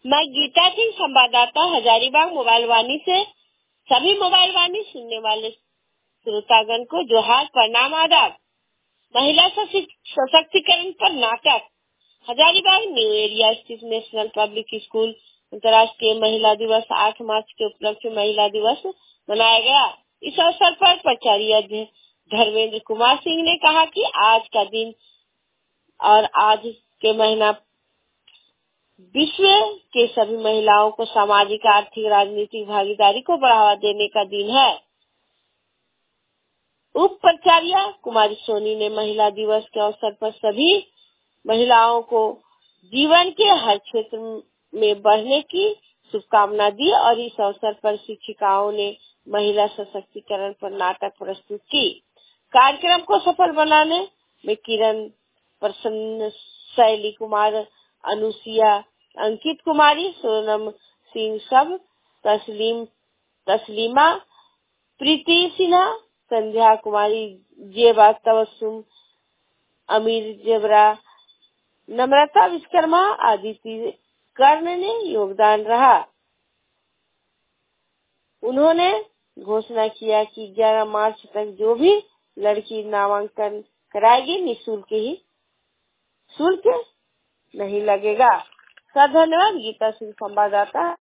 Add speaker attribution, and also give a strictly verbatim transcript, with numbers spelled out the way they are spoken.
Speaker 1: मैं गीता सिंह, संवाददाता, हजारीबाग मोबाइल वाणी से सभी मोबाइल वाणी सुनने वाले श्रोतागण को जोहार, प्रणाम, आदाब। महिला सशक्तिकरण पर नाटक। हजारीबाग न्यू एरिया स्थित नेशनल पब्लिक स्कूल अंतर्राष्ट्रीय महिला दिवस आठ मार्च के उपलक्ष्य में महिला दिवस मनाया गया। इस अवसर पर प्राचार्य धर्मेंद्र कुमार सिंह ने कहा कि आज का दिन और आज के महीना विश्व के सभी महिलाओं को सामाजिक, आर्थिक, राजनीतिक भागीदारी को बढ़ावा देने का दिन है। उप प्राचार्य कुमारी सोनी ने महिला दिवस के अवसर पर सभी महिलाओं को जीवन के हर क्षेत्र में बढ़ने की शुभकामना दी और इस अवसर पर शिक्षिकाओं ने महिला सशक्तिकरण पर नाटक प्रस्तुत की। कार्यक्रम को सफल बनाने में किरण, प्रसन्न, शैली कुमार, अनुसिया, अंकित कुमारी, सोनम सिंह, सब तस्लीम तस्लीमा, प्रीति सिन्हा, संध्या कुमारी, जेबा, तबस्सुम, अमीर जेबरा, नम्रता विश्वकर्मा, आदित्य कर्ण ने योगदान रहा। उन्होंने घोषणा किया कि ग्यारह मार्च तक जो भी लड़की नामांकन कराएगी निःशुल्क ही शुल्क नहीं लगेगा। सर धन्यवाद। गीता सिंह, संवाददाता।